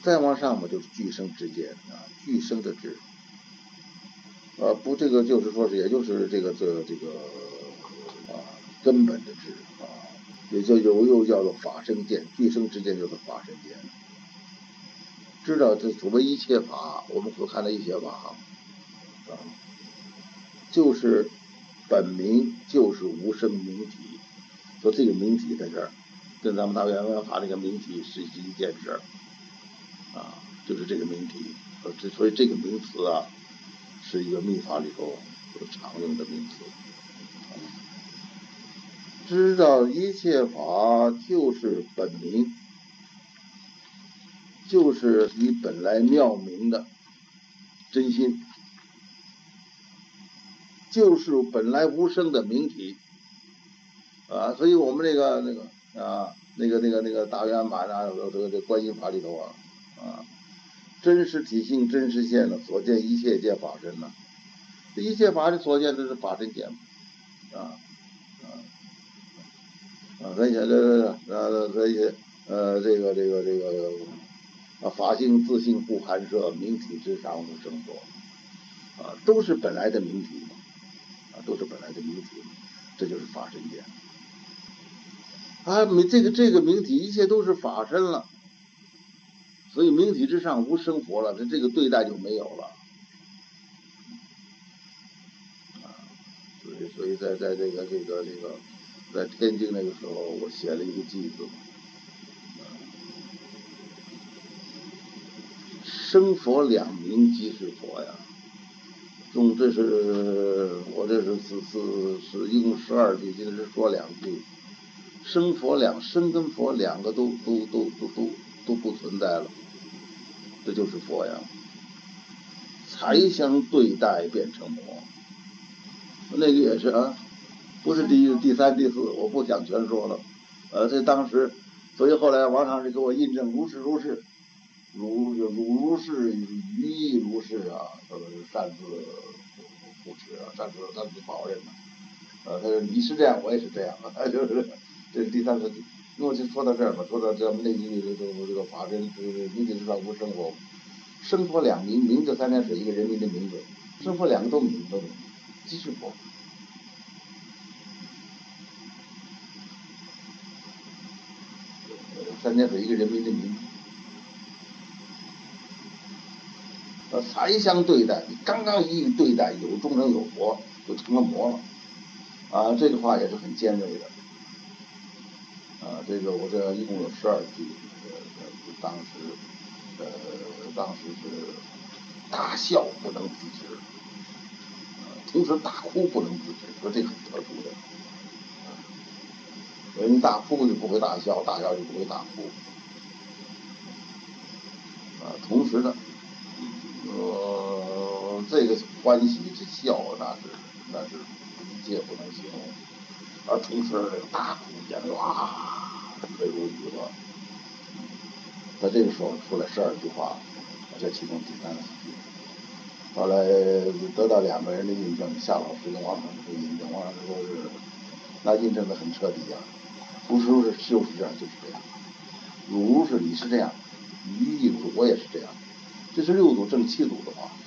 再往上嘛就是俱生之见啊，俱生的智。不，这个就是说是，也就是这个根本的智啊，也就又叫做法身见，俱生之见就是法身见。知道这所谓一切法，我们所看的一切法啊，就是本名，就是无生明体。说这个明体在这儿，跟咱们大圆满法这个明体是一件事啊，就是这个明体。所以这个名词啊，是一个密法里头常用的名词。知道一切法就是本名，就是你本来妙明的真心，就是本来无生的明体啊。所以我们那个大圆满啊，这个观音法里头啊，真实体性真实现了，所见一切皆法身了。这一切法的所见都是法身见啊。所以法性自性不含摄，明体之上无生所啊，都是本来的明体啊，都是本来的明体，这就是法身见啊。这个明体一切都是法身了，所以明体之上无生佛了，这个对待就没有了啊。所以在这个在天津那个时候，我写了一个偈子，生佛两名即是佛呀。这是我这是一共12句，今天是说2句。生跟佛两个都不存在了，这就是佛呀。才相对待变成魔，那个也是啊，不是第1、第3、第4，我不想全说了。这当时，所以后来王上师给我印证，如是，如是于意如是啊，擅自不持啊，擅自保任啊。他说你是这样，我也是这样，就是这是第3次。那我就说到这儿吧，说到咱们那句这个法身，明体之上无生佛，生佛两名，名就3点水一个人民的名字，生佛两个都名字，即是佛。3点水一个人民的名字。才相对待，你刚刚一对待，有众生有佛，就成了魔了啊！这个话也是很尖锐的啊。这个我这一共有12句，当时是大笑不能自制，同时大哭不能自制，说这个很特殊的。人大哭就不会大笑，大笑就不会大哭啊。同时呢，这个欢喜之笑那是一切不能形容，而同时大哭眼泪泪如雨落。在这个时候出来12句话，这其中第3、4句。后来得到2个人的印证，夏老师跟王老师印证，王老师说是那印证的很彻底啊。不是就是这样，就是这样。如是你是这样，于意如我也是这样，这是6祖正7祖的话。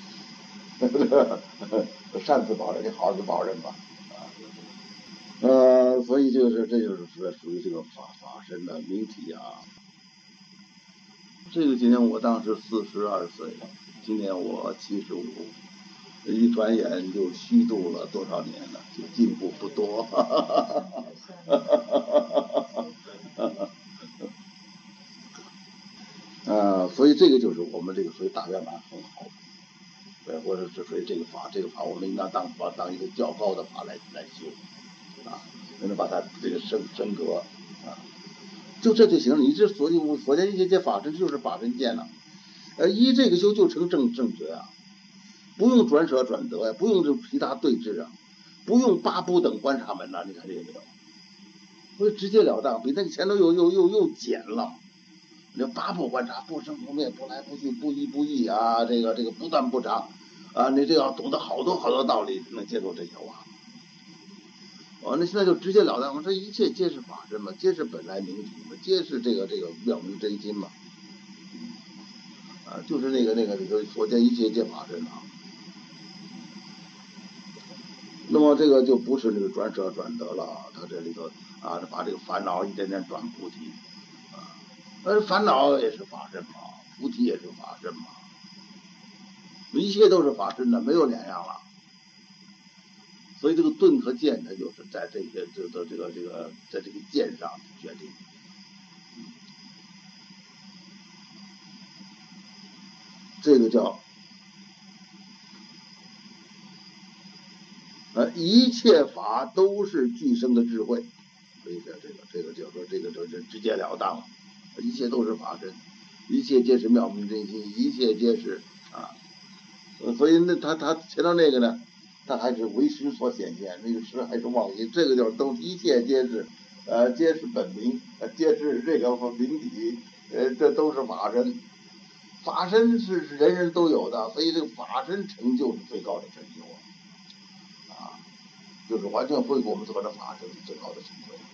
擅自保任，你好好的保任吧所以这就是属于这个法身的明体啊。这个今年我当时42岁，今年我75，一转眼就虚度了多少年了，就进步不多。所以这个就是我们这个所谓大圆满很好，或者是所以这个法我们应当当一个较高的法来修啊，能把它这个升格啊，就这就行了。你这所见一切法身就是法身见了，依这个修就成正觉啊，不用转舍转得呀，不用这其他对峙啊，不用八不等观察门呐，你看这个没有？所以直截了当，比那个前头又简了。这八不观察，不生不灭，不来不去，不依不异啊，这个不断不长啊，你这要懂得好多道理，能接受这些话。那现在就直截了当，我说一切皆是法身嘛，皆是本来明体嘛，皆是这个妙明真心嘛。 就是那个所见一切皆法身啊。那么这个就不是那个转舍转得了，他这里头把这个烦恼一点点转菩提烦恼也是法身嘛，菩提也是法身嘛，一切都是法身的，没有两样了。所以这个顿和渐，它就是在这个在这个渐上决定。这个叫一切法都是具生的智慧，所以这个就说这个就是直截了当了，一切都是法身，一切皆是妙明真心，一切皆是所以那他前头那个呢，他还是为识所显现，那个识还是妄心，这个就是都一切皆是皆是本名，皆是这个明体，这都是法身。法身是人人都有的，所以这个法身成就是最高的成就就是完全恢复我们自个的法身最高的成就。